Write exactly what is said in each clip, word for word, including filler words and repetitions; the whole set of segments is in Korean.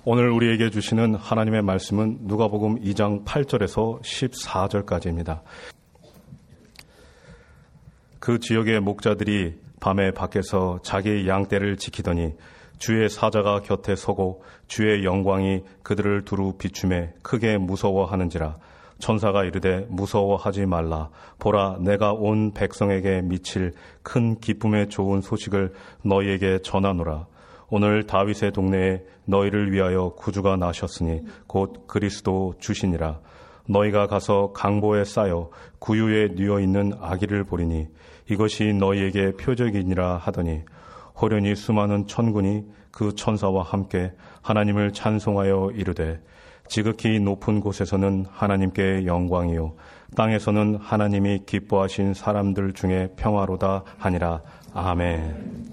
오늘 우리에게 주시는 하나님의 말씀은 누가복음 이 장 팔 절에서 십사 절까지입니다. 그 지역의 목자들이 밤에 밖에서 자기의 양떼를 지키더니 주의 사자가 곁에 서고 주의 영광이 그들을 두루 비추매 크게 무서워하는지라. 천사가 이르되 무서워하지 말라. 보라, 내가 온 백성에게 미칠 큰 기쁨의 좋은 소식을 너희에게 전하노라. 오늘 다윗의 동네에 너희를 위하여 구주가 나셨으니 곧 그리스도 주시니라. 너희가 가서 강보에 쌓여 구유에 뉘어 있는 아기를 보리니 이것이 너희에게 표적이니라 하더니 호련히 수많은 천군이 그 천사와 함께 하나님을 찬송하여 이르되 지극히 높은 곳에서는 하나님께 영광이요 땅에서는 하나님이 기뻐하신 사람들 중에 평화로다 하니라. 아멘.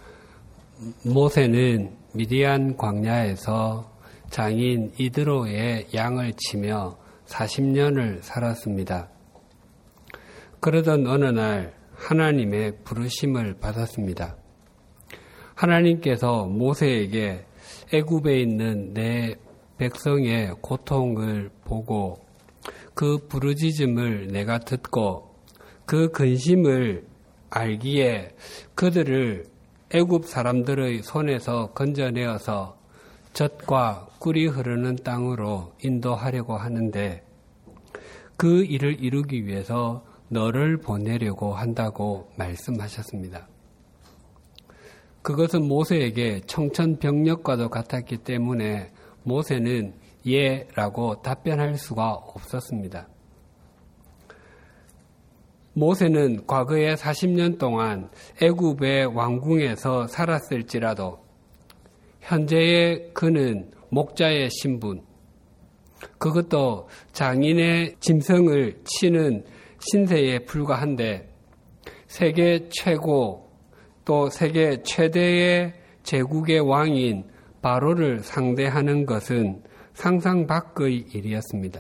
모세는 미디안 광야에서 장인 이드로의 양을 치며 사십 년을 살았습니다. 그러던 어느 날 하나님의 부르심을 받았습니다. 하나님께서 모세에게 애굽에 있는 내 백성의 고통을 보고 그 부르짖음을 내가 듣고 그 근심을 알기에 그들을 애굽 사람들의 손에서 건져내어서 젖과 꿀이 흐르는 땅으로 인도하려고 하는데 그 일을 이루기 위해서 너를 보내려고 한다고 말씀하셨습니다. 그것은 모세에게 청천벽력과도 같았기 때문에 모세는 예라고 답변할 수가 없었습니다. 모세는 과거에 사십 년 동안 애굽의 왕궁에서 살았을지라도 현재의 그는 목자의 신분, 그것도 장인의 짐승을 치는 신세에 불과한데 세계 최고 또 세계 최대의 제국의 왕인 바로를 상대하는 것은 상상 밖의 일이었습니다.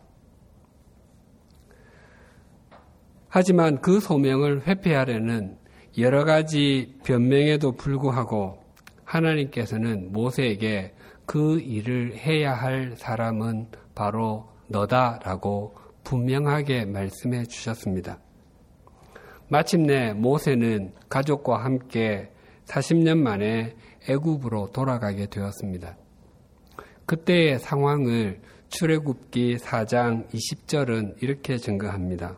하지만 그 소명을 회피하려는 여러 가지 변명에도 불구하고 하나님께서는 모세에게 그 일을 해야 할 사람은 바로 너다라고 분명하게 말씀해 주셨습니다. 마침내 모세는 가족과 함께 사십 년 만에 애굽으로 돌아가게 되었습니다. 그때의 상황을 출애굽기 사 장 이십 절은 이렇게 증거합니다.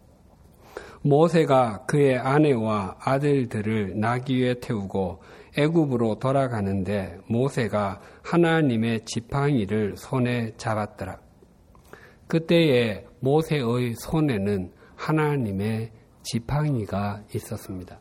모세가 그의 아내와 아들들을 나귀 위에 태우고 애굽으로 돌아가는데 모세가 하나님의 지팡이를 손에 잡았더라. 그때에 모세의 손에는 하나님의 지팡이가 있었습니다.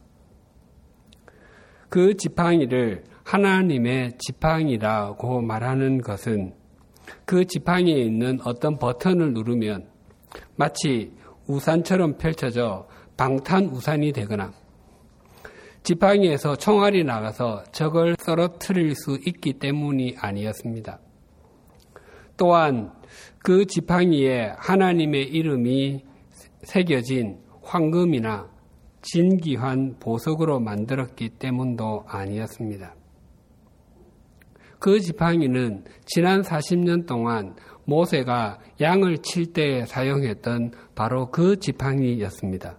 그 지팡이를 하나님의 지팡이라고 말하는 것은 그 지팡이에 있는 어떤 버튼을 누르면 마치 우산처럼 펼쳐져 방탄 우산이 되거나 지팡이에서 총알이 나가서 적을 쓰러뜨릴 수 있기 때문이 아니었습니다. 또한 그 지팡이에 하나님의 이름이 새겨진 황금이나 진귀한 보석으로 만들었기 때문도 아니었습니다. 그 지팡이는 지난 사십 년 동안 모세가 양을 칠 때에 사용했던 바로 그 지팡이였습니다.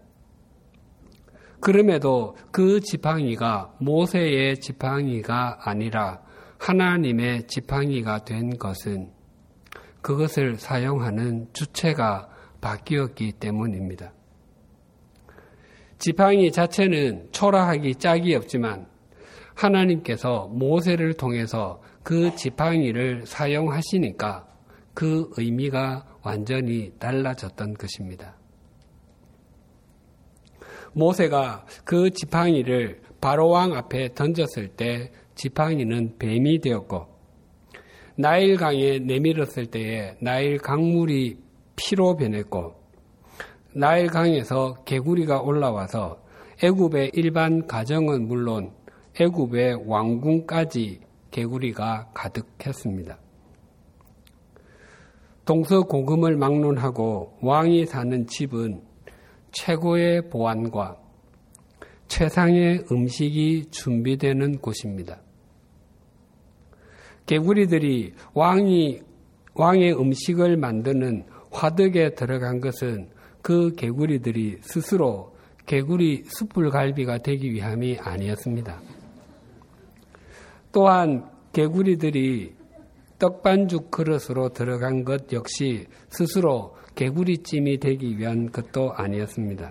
그럼에도 그 지팡이가 모세의 지팡이가 아니라 하나님의 지팡이가 된 것은 그것을 사용하는 주체가 바뀌었기 때문입니다. 지팡이 자체는 초라하기 짝이 없지만 하나님께서 모세를 통해서 그 지팡이를 사용하시니까 그 의미가 완전히 달라졌던 것입니다. 모세가 그 지팡이를 바로왕 앞에 던졌을 때 지팡이는 뱀이 되었고 나일강에 내밀었을 때에 나일 강물이 피로 변했고 나일강에서 개구리가 올라와서 애굽의 일반 가정은 물론 애굽의 왕궁까지 개구리가 가득했습니다. 동서고금을 막론하고 왕이 사는 집은 최고의 보안과 최상의 음식이 준비되는 곳입니다. 개구리들이 왕이, 왕의 음식을 만드는 화덕에 들어간 것은 그 개구리들이 스스로 개구리 숯불갈비가 되기 위함이 아니었습니다. 또한 개구리들이 떡반죽 그릇으로 들어간 것 역시 스스로 개구리찜이 되기 위한 것도 아니었습니다.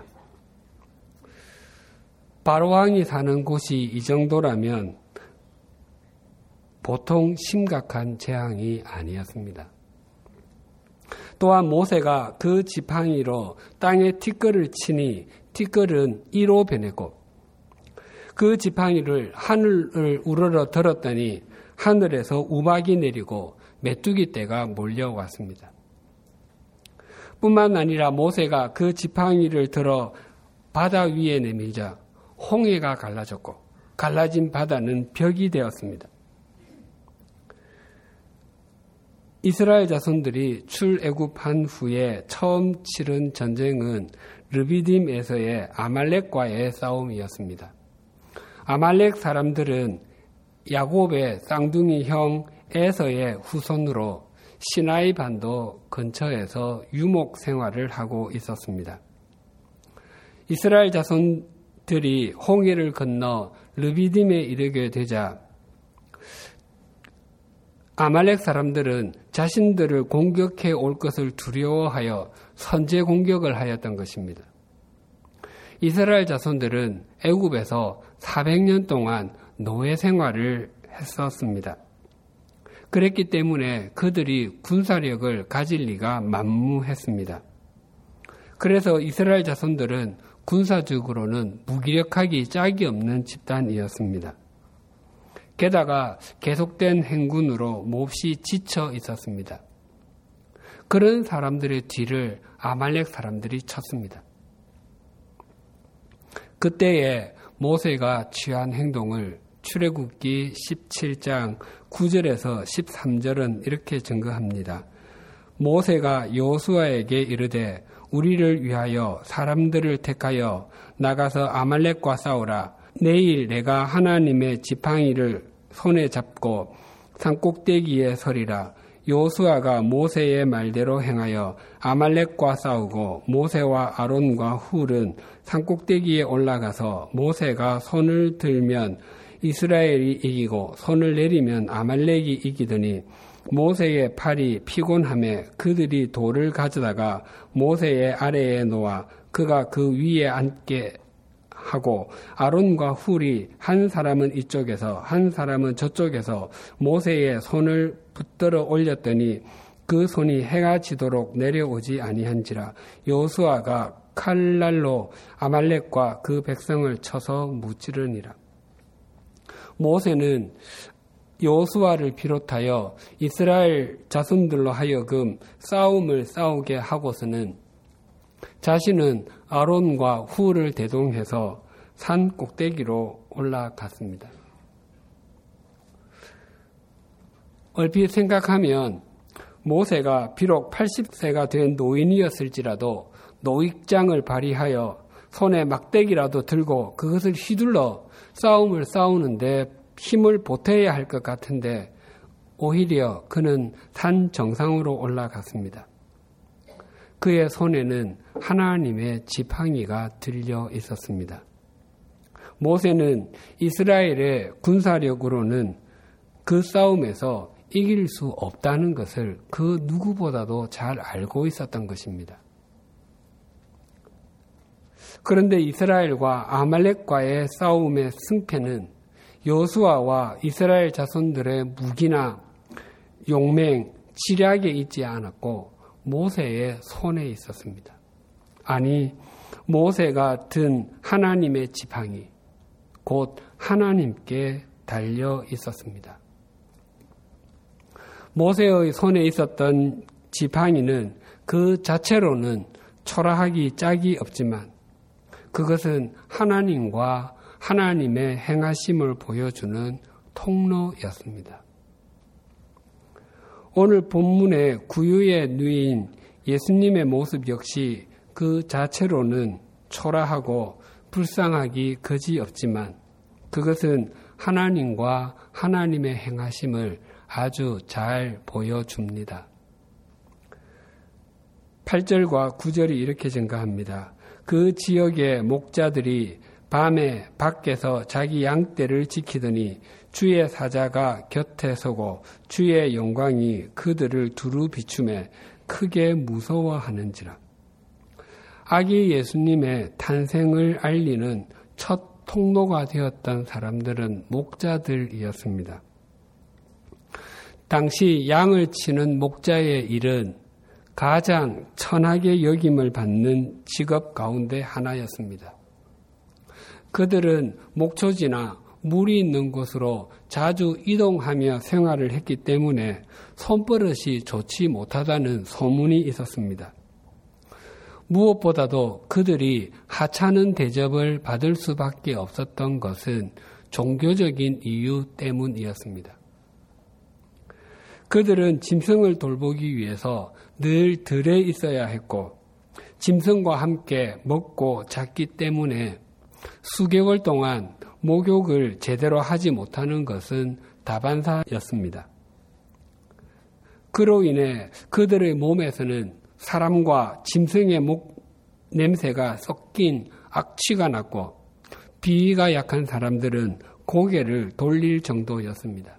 바로왕이 사는 곳이 이 정도라면 보통 심각한 재앙이 아니었습니다. 또한 모세가 그 지팡이로 땅에 티끌을 치니 티끌은 이로 변했고 그 지팡이를 하늘을 우러러 들었더니 하늘에서 우박이 내리고 메뚜기 떼가 몰려왔습니다. 뿐만 아니라 모세가 그 지팡이를 들어 바다 위에 내밀자 홍해가 갈라졌고 갈라진 바다는 벽이 되었습니다. 이스라엘 자손들이 출애굽한 후에 처음 치른 전쟁은 르비딤에서의 아말렉과의 싸움이었습니다. 아말렉 사람들은 야곱의 쌍둥이 형 에서의 후손으로 시나이 반도 근처에서 유목 생활을 하고 있었습니다. 이스라엘 자손들이 홍해를 건너 르비딤에 이르게 되자 아말렉 사람들은 자신들을 공격해 올 것을 두려워하여 선제 공격을 하였던 것입니다. 이스라엘 자손들은 애굽에서 사백 년 동안 노예 생활을 했었습니다. 그랬기 때문에 그들이 군사력을 가질 리가 만무했습니다. 그래서 이스라엘 자손들은 군사적으로는 무기력하기 짝이 없는 집단이었습니다. 게다가 계속된 행군으로 몹시 지쳐 있었습니다. 그런 사람들의 뒤를 아말렉 사람들이 쳤습니다. 그때에 모세가 취한 행동을 출애굽기 십칠 장 구 절에서 십삼 절은 이렇게 증거합니다. 모세가 여호수아에게 이르되 우리를 위하여 사람들을 택하여 나가서 아말렉과 싸우라. 내일 내가 하나님의 지팡이를 손에 잡고 산꼭대기에 서리라. 여호수아가 모세의 말대로 행하여 아말렉과 싸우고 모세와 아론과 훌은 산꼭대기에 올라가서 모세가 손을 들면 이스라엘이 이기고 손을 내리면 아말렉이 이기더니 모세의 팔이 피곤함에 그들이 돌을 가져다가 모세의 아래에 놓아 그가 그 위에 앉게 하고 아론과 훌이 한 사람은 이쪽에서 한 사람은 저쪽에서 모세의 손을 붙들어 올렸더니 그 손이 해가 지도록 내려오지 아니한지라. 여호수아가 칼날로 아말렉과 그 백성을 쳐서 무찌르니라. 모세는 여호수아를 비롯하여 이스라엘 자손들로 하여금 싸움을 싸우게 하고서는 자신은 아론과 훌을 대동해서 산 꼭대기로 올라갔습니다. 얼핏 생각하면 모세가 비록 팔십 세가 된 노인이었을지라도 노익장을 발휘하여 손에 막대기라도 들고 그것을 휘둘러 싸움을 싸우는데 힘을 보태야 할 것 같은데 오히려 그는 산 정상으로 올라갔습니다. 그의 손에는 하나님의 지팡이가 들려 있었습니다. 모세는 이스라엘의 군사력으로는 그 싸움에서 이길 수 없다는 것을 그 누구보다도 잘 알고 있었던 것입니다. 그런데 이스라엘과 아말렉과의 싸움의 승패는 여호수아와 이스라엘 자손들의 무기나 용맹, 지략에 있지 않았고 모세의 손에 있었습니다. 아니, 모세가 든 하나님의 지팡이, 곧 하나님께 달려 있었습니다. 모세의 손에 있었던 지팡이는 그 자체로는 초라하기 짝이 없지만 그것은 하나님과 하나님의 행하심을 보여주는 통로였습니다. 오늘 본문의 구유에 누인 예수님의 모습 역시 그 자체로는 초라하고 불쌍하기 그지없지만 그것은 하나님과 하나님의 행하심을 아주 잘 보여줍니다. 팔 절과 구 절이 이렇게 증가합니다. 그 지역의 목자들이 밤에 밖에서 자기 양떼를 지키더니 주의 사자가 곁에 서고 주의 영광이 그들을 두루 비추매 크게 무서워하는지라. 아기 예수님의 탄생을 알리는 첫 통로가 되었던 사람들은 목자들이었습니다. 당시 양을 치는 목자의 일은 가장 천하게 여김을 받는 직업 가운데 하나였습니다. 그들은 목초지나 물이 있는 곳으로 자주 이동하며 생활을 했기 때문에 손버릇이 좋지 못하다는 소문이 있었습니다. 무엇보다도 그들이 하찮은 대접을 받을 수밖에 없었던 것은 종교적인 이유 때문이었습니다. 그들은 짐승을 돌보기 위해서 늘 들에 있어야 했고 짐승과 함께 먹고 잤기 때문에 수개월 동안 목욕을 제대로 하지 못하는 것은 다반사였습니다. 그로 인해 그들의 몸에서는 사람과 짐승의 목 냄새가 섞인 악취가 났고 비위가 약한 사람들은 고개를 돌릴 정도였습니다.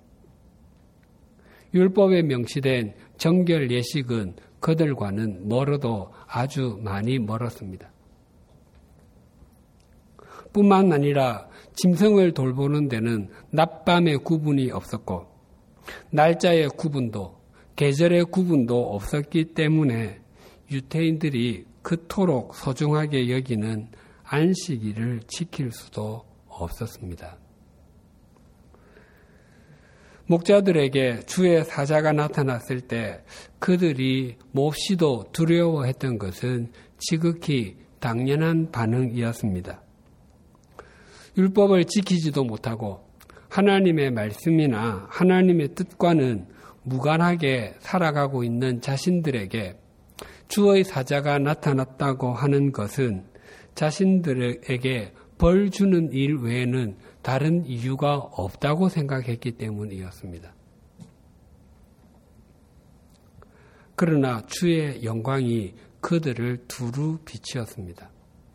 율법에 명시된 정결 예식은 그들과는 멀어도 아주 많이 멀었습니다. 뿐만 아니라 짐승을 돌보는 데는 낮밤의 구분이 없었고 날짜의 구분도 계절의 구분도 없었기 때문에 유대인들이 그토록 소중하게 여기는 안식일을 지킬 수도 없었습니다. 목자들에게 주의 사자가 나타났을 때 그들이 몹시도 두려워했던 것은 지극히 당연한 반응이었습니다. 율법을 지키지도 못하고 하나님의 말씀이나 하나님의 뜻과는 무관하게 살아가고 있는 자신들에게 주의 사자가 나타났다고 하는 것은 자신들에게 벌 주는 일 외에는 다른 이유가 없다고 생각했기 때문이었습니다. 그러나 주의 영광이 그들을 두루 비치었습니다.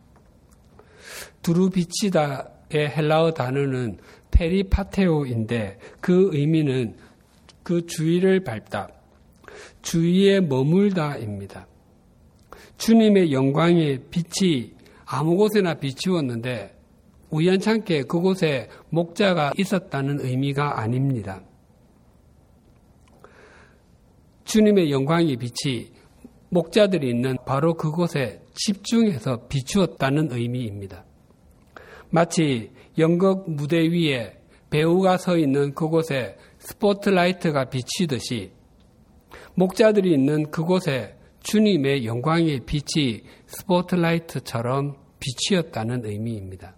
두루 비치다의 헬라어 단어는 페리파테오인데 그 의미는 그 주위를 밟다, 주위에 머물다입니다. 주님의 영광의 빛이 아무 곳에나 비추었는데 우연찮게 그곳에 목자가 있었다는 의미가 아닙니다. 주님의 영광의 빛이 목자들이 있는 바로 그곳에 집중해서 비추었다는 의미입니다. 마치 연극 무대 위에 배우가 서 있는 그곳에 스포트라이트가 비치듯이 목자들이 있는 그곳에 주님의 영광의 빛이 스포트라이트처럼 비치었다는 의미입니다.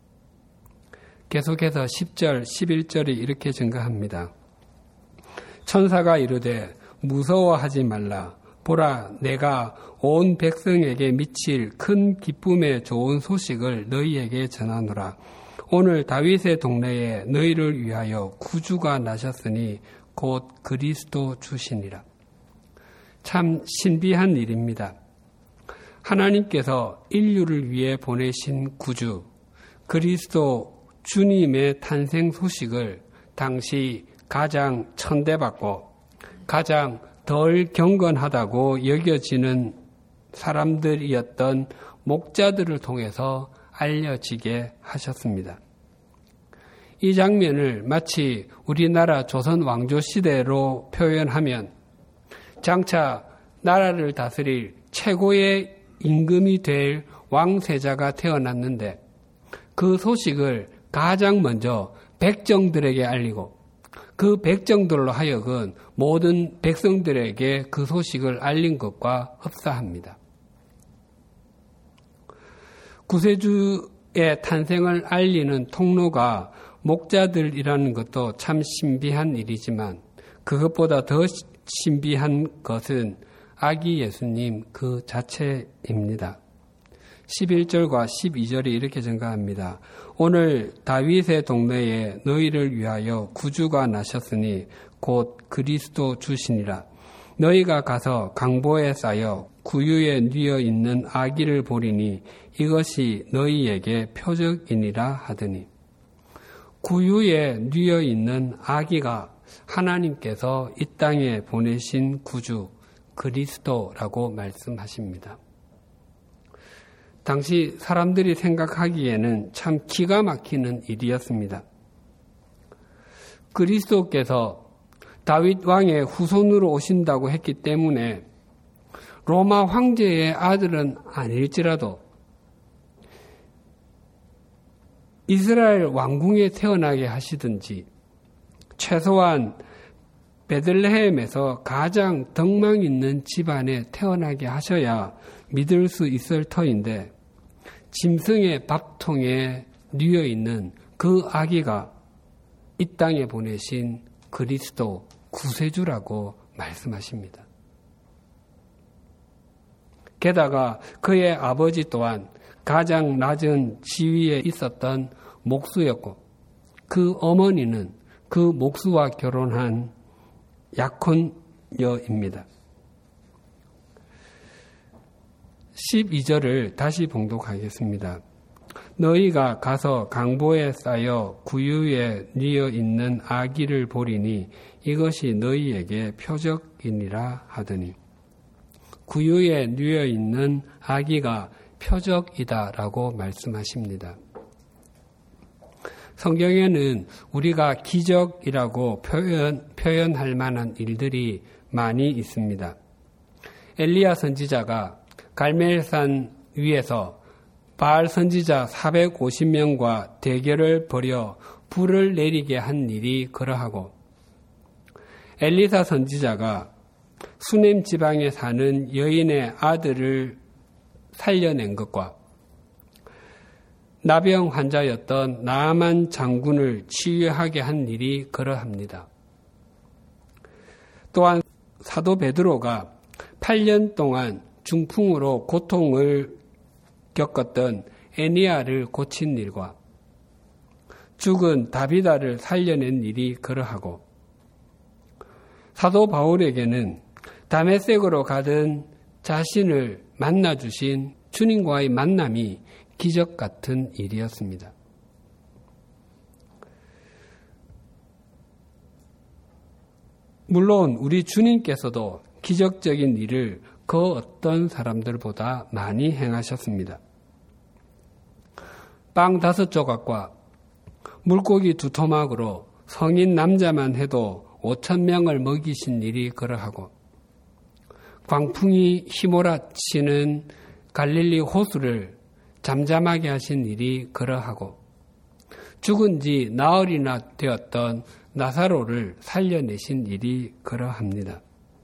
계속해서 십 절, 십일 절이 이렇게 증가합니다. 천사가 이르되 무서워하지 말라. 보라, 내가 온 백성에게 미칠 큰 기쁨의 좋은 소식을 너희에게 전하노라. 오늘 다윗의 동네에 너희를 위하여 구주가 나셨으니 곧 그리스도 주시니라. 참 신비한 일입니다. 하나님께서 인류를 위해 보내신 구주, 그리스도 주님의 탄생 소식을 당시 가장 천대받고 가장 덜 경건하다고 여겨지는 사람들이었던 목자들을 통해서 알려지게 하셨습니다. 이 장면을 마치 우리나라 조선 왕조 시대로 표현하면 장차 나라를 다스릴 최고의 임금이 될 왕세자가 태어났는데 그 소식을 가장 먼저 백정들에게 알리고 그 백정들로 하여금 모든 백성들에게 그 소식을 알린 것과 흡사합니다. 구세주의 탄생을 알리는 통로가 목자들이라는 것도 참 신비한 일이지만 그것보다 더 신비한 것은 아기 예수님 그 자체입니다. 십일 절과 십이 절이 이렇게 증가합니다. 오늘 다윗의 동네에 너희를 위하여 구주가 나셨으니 곧 그리스도 주시니라. 너희가 가서 강보에 쌓여 구유에 뉘어 있는 아기를 보리니 이것이 너희에게 표적이니라 하더니, 구유에 뉘어 있는 아기가 하나님께서 이 땅에 보내신 구주 그리스도라고 말씀하십니다. 당시 사람들이 생각하기에는 참 기가 막히는 일이었습니다. 그리스도께서 다윗 왕의 후손으로 오신다고 했기 때문에 로마 황제의 아들은 아닐지라도 이스라엘 왕궁에 태어나게 하시든지 최소한 베들레헴에서 가장 덕망 있는 집안에 태어나게 하셔야 믿을 수 있을 터인데, 짐승의 밥통에 뉘어 있는 그 아기가 이 땅에 보내신 그리스도 구세주라고 말씀하십니다. 게다가 그의 아버지 또한 가장 낮은 지위에 있었던 목수였고, 그 어머니는 그 목수와 결혼한 약혼녀입니다. 십이 절을 다시 봉독하겠습니다. 너희가 가서 강보에 쌓여 구유에 뉘어 있는 아기를 보리니 이것이 너희에게 표적이니라 하더니, 구유에 뉘어 있는 아기가 표적이다라고 말씀하십니다. 성경에는 우리가 기적이라고 표현, 표현할 만한 일들이 많이 있습니다. 엘리야 선지자가 갈멜산 위에서 바알 선지자 사백오십 명과 대결을 벌여 불을 내리게 한 일이 그러하고, 엘리사 선지자가 수넴 지방에 사는 여인의 아들을 살려낸 것과 나병 환자였던 나아만 장군을 치유하게 한 일이 그러합니다. 또한 사도 베드로가 팔 년 동안 중풍으로 고통을 겪었던 에니아를 고친 일과 죽은 다비다를 살려낸 일이 그러하고, 사도 바울에게는 다메섹으로 가던 자신을 만나주신 주님과의 만남이 기적 같은 일이었습니다. 물론 우리 주님께서도 기적적인 일을 그 어떤 사람들보다 많이 행하셨습니다. 빵 다섯 조각과 물고기 두 토막으로 성인 남자만 해도 오천 명을 먹이신 일이 그러하고, 광풍이 휘몰아치는 갈릴리 호수를 잠잠하게 하신 일이 그러하고, 죽은 지 나흘이나 되었던 나사로를 살려내신 일이 그러합니다.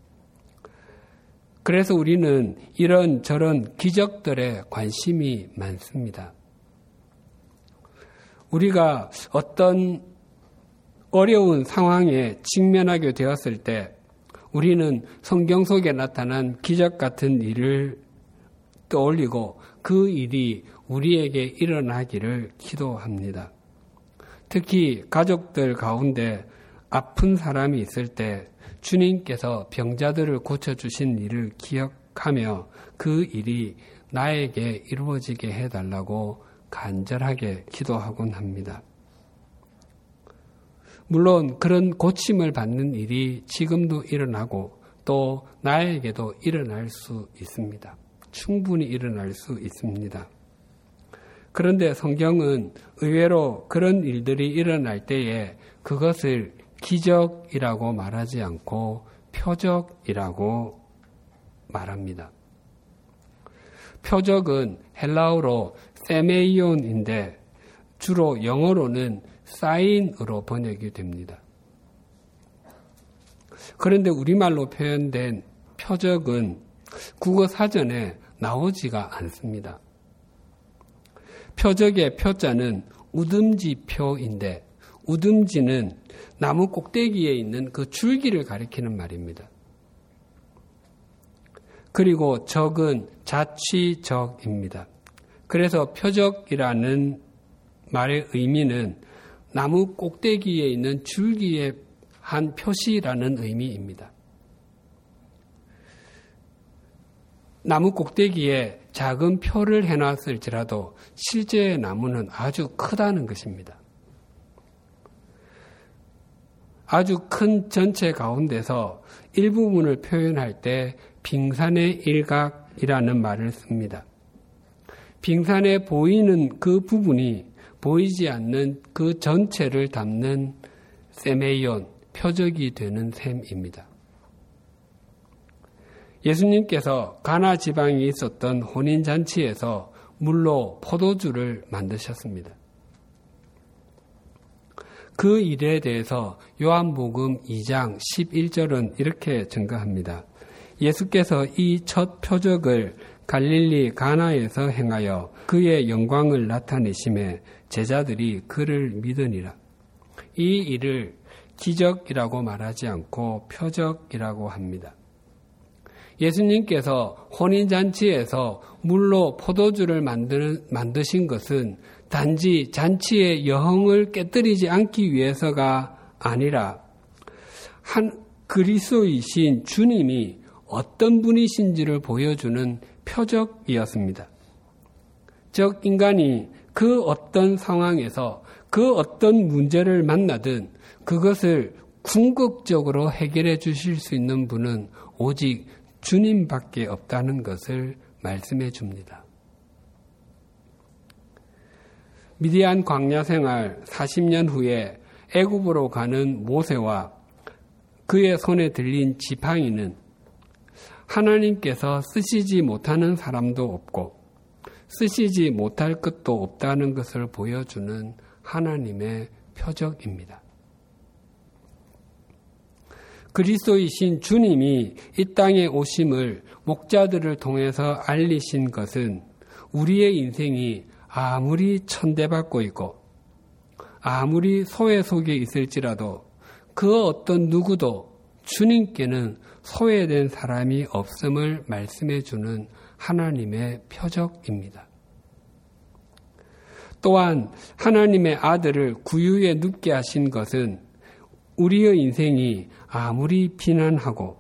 그래서 우리는 이런 저런 기적들에 관심이 많습니다. 우리가 어떤 어려운 상황에 직면하게 되었을 때 우리는 성경 속에 나타난 기적 같은 일을 떠올리고 그 일이 우리에게 일어나기를 기도합니다. 특히 가족들 가운데 아픈 사람이 있을 때 주님께서 병자들을 고쳐주신 일을 기억하며 그 일이 나에게 이루어지게 해달라고 간절하게 기도하곤 합니다. 물론 그런 고침을 받는 일이 지금도 일어나고 또 나에게도 일어날 수 있습니다. 충분히 일어날 수 있습니다. 그런데 성경은 의외로 그런 일들이 일어날 때에 그것을 기적이라고 말하지 않고 표적이라고 말합니다. 표적은 헬라어로 세메이온인데 주로 영어로는 사인으로 번역이 됩니다. 그런데 우리말로 표현된 표적은 국어 사전에 나오지가 않습니다. 표적의 표자는 우듬지표인데 우듬지는 나무 꼭대기에 있는 그 줄기를 가리키는 말입니다. 그리고 적은 자취적입니다. 그래서 표적이라는 말의 의미는 나무 꼭대기에 있는 줄기에 한 표시라는 의미입니다. 나무 꼭대기에 작은 표를 해놨을지라도 실제 나무는 아주 크다는 것입니다. 아주 큰 전체 가운데서 일부분을 표현할 때 빙산의 일각이라는 말을 씁니다. 빙산에 보이는 그 부분이 보이지 않는 그 전체를 담는 세메이온, 표적이 되는 셈입니다. 예수님께서 가나 지방에 있었던 혼인잔치에서 물로 포도주를 만드셨습니다. 그 일에 대해서 요한복음 이 장 십일 절은 이렇게 증거합니다. 예수께서 이 첫 표적을 갈릴리 가나에서 행하여 그의 영광을 나타내심에 제자들이 그를 믿으니라. 이 일을 기적이라고 말하지 않고 표적이라고 합니다. 예수님께서 혼인잔치에서 물로 포도주를 만드는, 만드신 것은 단지 잔치의 여흥을 깨뜨리지 않기 위해서가 아니라 한 그리스도이신 주님이 어떤 분이신지를 보여주는 표적이었습니다. 즉 인간이 그 어떤 상황에서 그 어떤 문제를 만나든 그것을 궁극적으로 해결해 주실 수 있는 분은 오직 주님밖에 없다는 것을 말씀해 줍니다. 미디안 광야 생활 사십 년 후에 애굽으로 가는 모세와 그의 손에 들린 지팡이는 하나님께서 쓰시지 못하는 사람도 없고 쓰시지 못할 것도 없다는 것을 보여주는 하나님의 표적입니다. 그리스도이신 주님이 이 땅에 오심을 목자들을 통해서 알리신 것은 우리의 인생이 아무리 천대받고 있고 아무리 소외 속에 있을지라도 그 어떤 누구도 주님께는 소외된 사람이 없음을 말씀해 주는 하나님의 표적입니다. 또한 하나님의 아들을 구유에 눕게 하신 것은 우리의 인생이 아무리 비난하고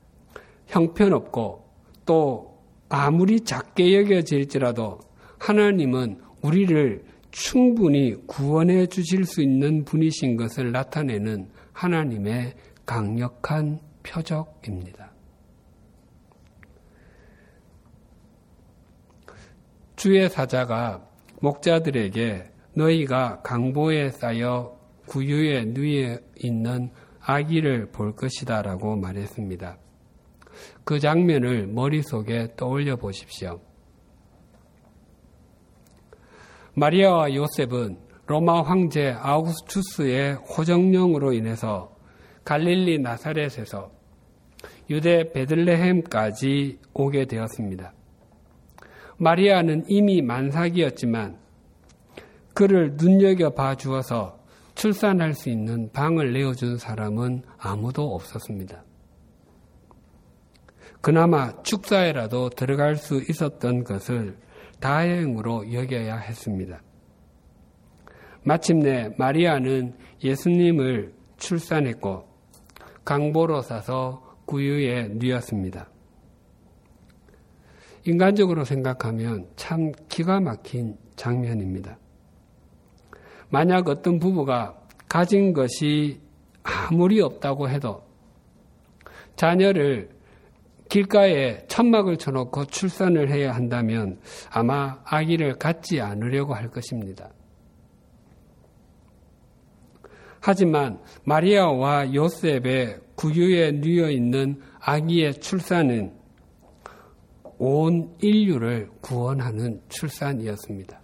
형편없고 또 아무리 작게 여겨질지라도 하나님은 우리를 충분히 구원해 주실 수 있는 분이신 것을 나타내는 하나님의 강력한 표적입니다. 주의 사자가 목자들에게 너희가 강보에 쌓여 구유에 누워 있는 아기를 볼 것이다 라고 말했습니다. 그 장면을 머릿속에 떠올려 보십시오. 마리아와 요셉은 로마 황제 아우구스투스의 호정령으로 인해서 갈릴리 나사렛에서 유대 베들레헴까지 오게 되었습니다. 마리아는 이미 만삭이었지만 그를 눈여겨봐 주어서 출산할 수 있는 방을 내어준 사람은 아무도 없었습니다. 그나마 축사에라도 들어갈 수 있었던 것을 다행으로 여겨야 했습니다. 마침내 마리아는 예수님을 출산했고 강보로 싸서 구유에 누웠습니다. 인간적으로 생각하면 참 기가 막힌 장면입니다. 만약 어떤 부부가 가진 것이 아무리 없다고 해도 자녀를 길가에 천막을 쳐놓고 출산을 해야 한다면 아마 아기를 갖지 않으려고 할 것입니다. 하지만 마리아와 요셉의 구유에 누워 있는 아기의 출산은 온 인류를 구원하는 출산이었습니다.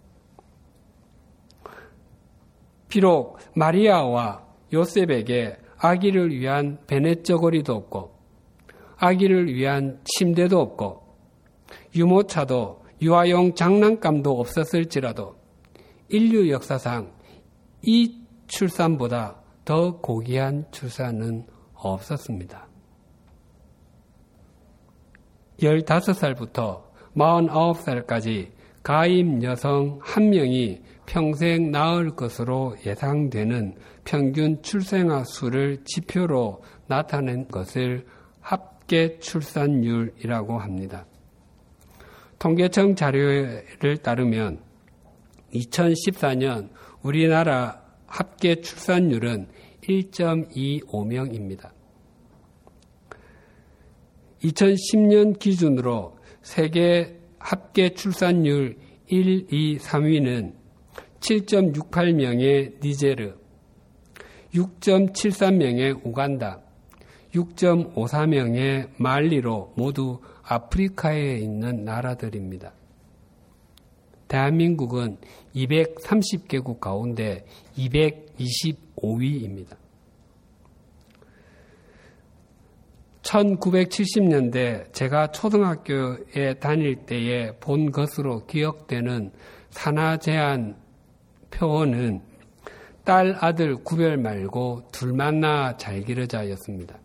비록 마리아와 요셉에게 아기를 위한 베넷저고리도 없고 아기를 위한 침대도 없고 유모차도 유아용 장난감도 없었을지라도 인류 역사상 이 출산보다 더 고귀한 출산은 없었습니다. 열다섯 살부터 마흔아홉 살까지 가임 여성 한 명이 평생 낳을 것으로 예상되는 평균 출생아 수를 지표로 나타낸 것을 합계 출산율이라고 합니다. 통계청 자료를 따르면 이천십사 년 우리나라 합계 출산율은 일 점 이오 명입니다. 이천십 년 기준으로 세계 합계 출산율 일, 이, 삼 위는 칠 점 육팔 명의 니제르, 육 점 칠삼 명의 우간다, 육 점 오사 명의 말리로 모두 아프리카에 있는 나라들입니다. 대한민국은 이백삼십 개국 가운데 이백이십오 위입니다. 천구백칠십 년대 제가 초등학교에 다닐 때에 본 것으로 기억되는 산하 제한 표어는 딸, 아들 구별 말고 둘만 낳아 잘 기르자였습니다.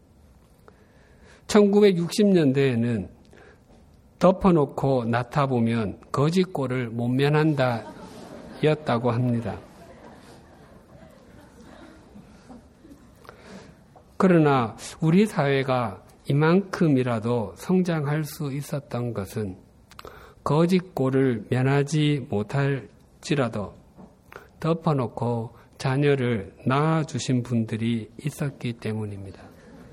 천구백육십 년대에는 덮어놓고 낳다 보면 거짓골을 못 면한다 였다고 합니다. 그러나 우리 사회가 이만큼이라도 성장할 수 있었던 것은 거짓골을 면하지 못할지라도 덮어놓고 자녀를 낳아주신 분들이 있었기 때문입니다.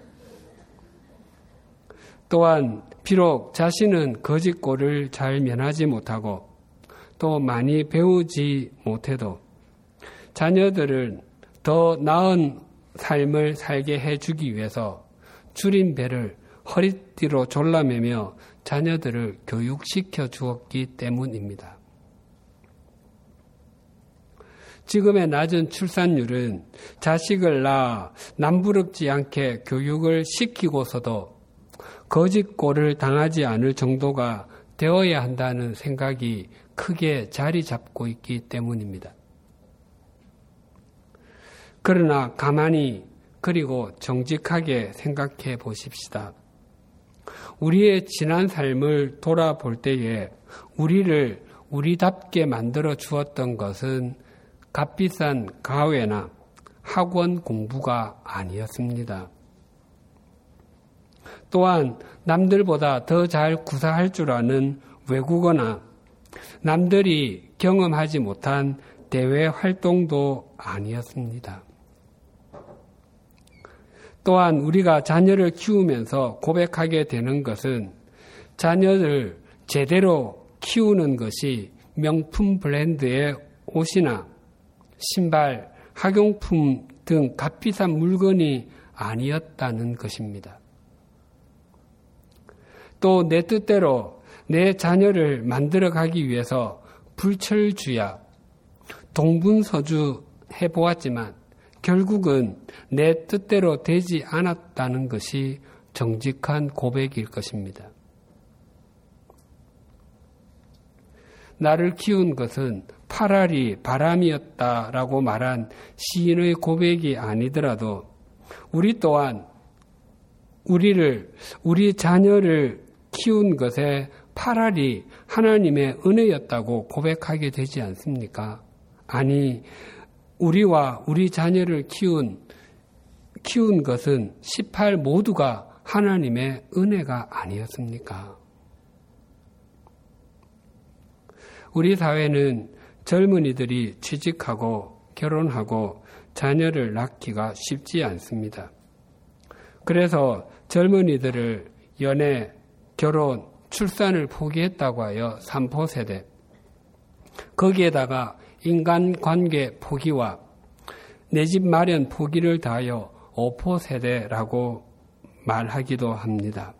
또한 비록 자신은 거짓골을 잘 면하지 못하고 또 많이 배우지 못해도 자녀들을 더 나은 삶을 살게 해주기 위해서 줄인 배를 허리띠로 졸라매며 자녀들을 교육시켜 주었기 때문입니다. 지금의 낮은 출산율은 자식을 낳아 남부럽지 않게 교육을 시키고서도 거짓골을 당하지 않을 정도가 되어야 한다는 생각이 크게 자리 잡고 있기 때문입니다. 그러나 가만히 그리고 정직하게 생각해 보십시다. 우리의 지난 삶을 돌아볼 때에 우리를 우리답게 만들어 주었던 것은 값비싼 가외나 학원 공부가 아니었습니다. 또한 남들보다 더 잘 구사할 줄 아는 외국어나 남들이 경험하지 못한 대외 활동도 아니었습니다. 또한 우리가 자녀를 키우면서 고백하게 되는 것은 자녀를 제대로 키우는 것이 명품 브랜드의 옷이나 신발, 학용품 등 값비싼 물건이 아니었다는 것입니다. 또 내 뜻대로 내 자녀를 만들어가기 위해서 불철주야, 동분서주 해보았지만 결국은 내 뜻대로 되지 않았다는 것이 정직한 고백일 것입니다. 나를 키운 것은 파라리 바람이었다라고 말한 시인의 고백이 아니더라도 우리 또한 우리를, 우리 자녀를 키운 것에 파라리 하나님의 은혜였다고 고백하게 되지 않습니까? 아니, 우리와 우리 자녀를 키운, 키운 것은 십팔 모두가 하나님의 은혜가 아니었습니까? 우리 사회는 젊은이들이 취직하고 결혼하고 자녀를 낳기가 쉽지 않습니다. 그래서 젊은이들을 연애, 결혼, 출산을 포기했다고 하여 삼포 세대, 거기에다가 인간관계 포기와 내 집 마련 포기를 다하여 오포 세대라고 말하기도 합니다.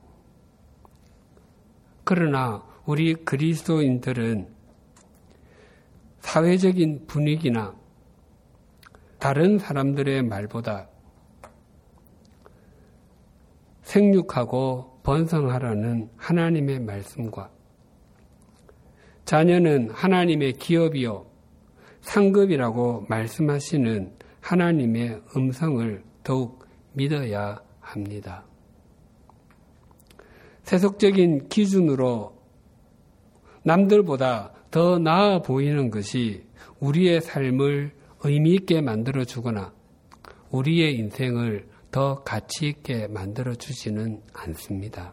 그러나 우리 그리스도인들은 사회적인 분위기나 다른 사람들의 말보다 생육하고 번성하라는 하나님의 말씀과 자녀는 하나님의 기업이요 상급이라고 말씀하시는 하나님의 음성을 더욱 믿어야 합니다. 세속적인 기준으로 남들보다 더 나아 보이는 것이 우리의 삶을 의미 있게 만들어 주거나 우리의 인생을 더 가치 있게 만들어 주지는 않습니다.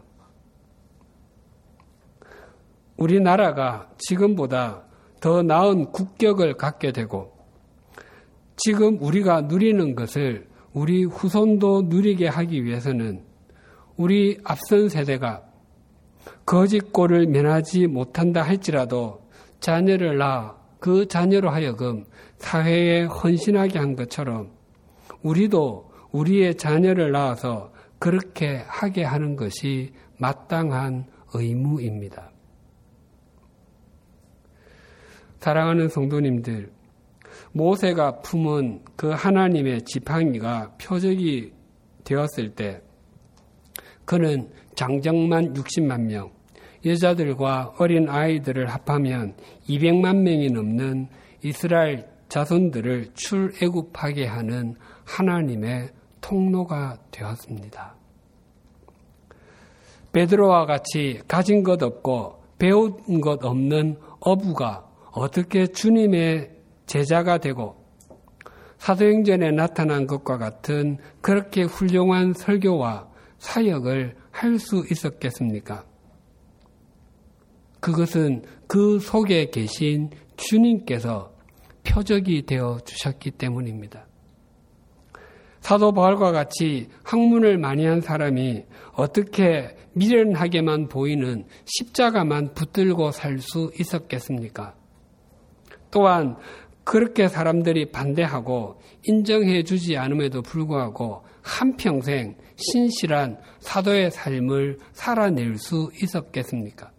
우리나라가 지금보다 더 나은 국격을 갖게 되고 지금 우리가 누리는 것을 우리 후손도 누리게 하기 위해서는 우리 앞선 세대가 거짓골을 면하지 못한다 할지라도 자녀를 낳아 그 자녀로 하여금 사회에 헌신하게 한 것처럼 우리도 우리의 자녀를 낳아서 그렇게 하게 하는 것이 마땅한 의무입니다. 사랑하는 성도님들, 모세가 품은 그 하나님의 지팡이가 표적이 되었을 때 그는 장정만 육십만 명, 여자들과 어린 아이들을 합하면 이백만 명이 넘는 이스라엘 자손들을 출애굽하게 하는 하나님의 통로가 되었습니다. 베드로와 같이 가진 것 없고 배운 것 없는 어부가 어떻게 주님의 제자가 되고 사도행전에 나타난 것과 같은 그렇게 훌륭한 설교와 사역을 할 수 있었겠습니까? 그것은 그 속에 계신 주님께서 표적이 되어 주셨기 때문입니다. 사도 바울과 같이 학문을 많이 한 사람이 어떻게 미련하게만 보이는 십자가만 붙들고 살 수 있었겠습니까? 또한 그렇게 사람들이 반대하고 인정해 주지 않음에도 불구하고 한평생 신실한 사도의 삶을 살아낼 수 있었겠습니까?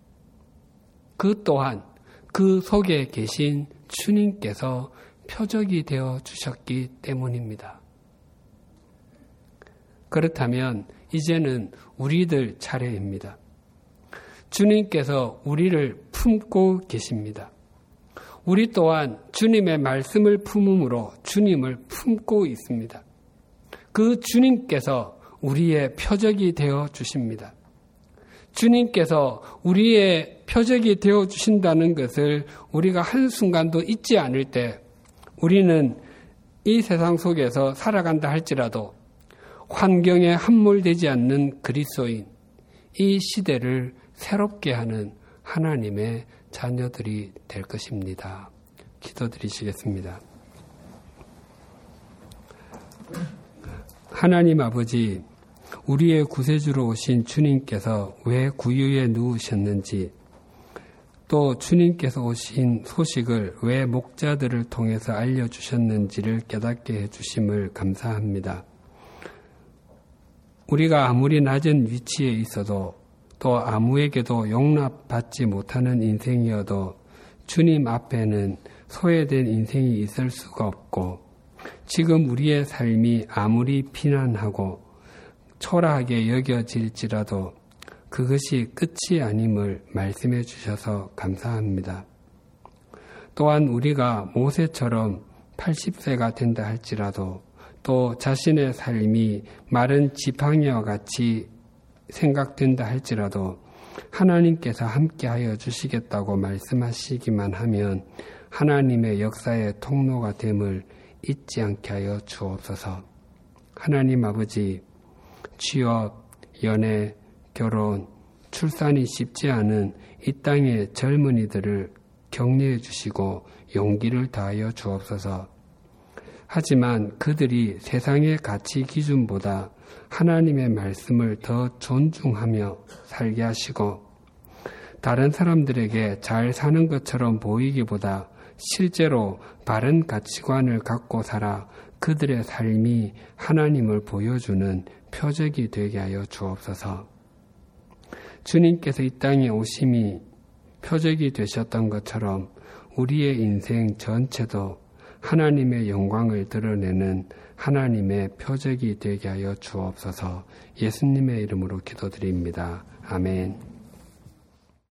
그 또한 그 속에 계신 주님께서 표적이 되어 주셨기 때문입니다. 그렇다면 이제는 우리들 차례입니다. 주님께서 우리를 품고 계십니다. 우리 또한 주님의 말씀을 품음으로 주님을 품고 있습니다. 그 주님께서 우리의 표적이 되어 주십니다. 주님께서 우리의 표적이 되어 주신다는 것을 우리가 한순간도 잊지 않을 때 우리는 이 세상 속에서 살아간다 할지라도 환경에 함몰되지 않는 그리스도인, 이 시대를 새롭게 하는 하나님의 자녀들이 될 것입니다. 기도드리시겠습니다. 하나님 아버지, 우리의 구세주로 오신 주님께서 왜 구유에 누우셨는지, 또 주님께서 오신 소식을 왜 목자들을 통해서 알려주셨는지를 깨닫게 해주심을 감사합니다. 우리가 아무리 낮은 위치에 있어도 또 아무에게도 용납받지 못하는 인생이어도 주님 앞에는 소외된 인생이 있을 수가 없고 지금 우리의 삶이 아무리 비난하고 초라하게 여겨질지라도 그것이 끝이 아님을 말씀해 주셔서 감사합니다. 또한 우리가 모세처럼 팔십 세가 된다 할지라도 또 자신의 삶이 마른 지팡이와 같이 생각된다 할지라도 하나님께서 함께하여 주시겠다고 말씀하시기만 하면 하나님의 역사의 통로가 됨을 잊지 않게 하여 주옵소서. 하나님 아버지, 취업, 연애, 결혼, 출산이 쉽지 않은 이 땅의 젊은이들을 격려해 주시고 용기를 다하여 주옵소서. 하지만 그들이 세상의 가치 기준보다 하나님의 말씀을 더 존중하며 살게 하시고 다른 사람들에게 잘 사는 것처럼 보이기보다 실제로 바른 가치관을 갖고 살아 그들의 삶이 하나님을 보여주는 표적이 되게 하여 주옵소서. 주님께서 이 땅에 오심이 표적이 되셨던 것처럼 우리의 인생 전체도 하나님의 영광을 드러내는 하나님의 표적이 되게 하여 주옵소서. 예수님의 이름으로 기도드립니다. 아멘.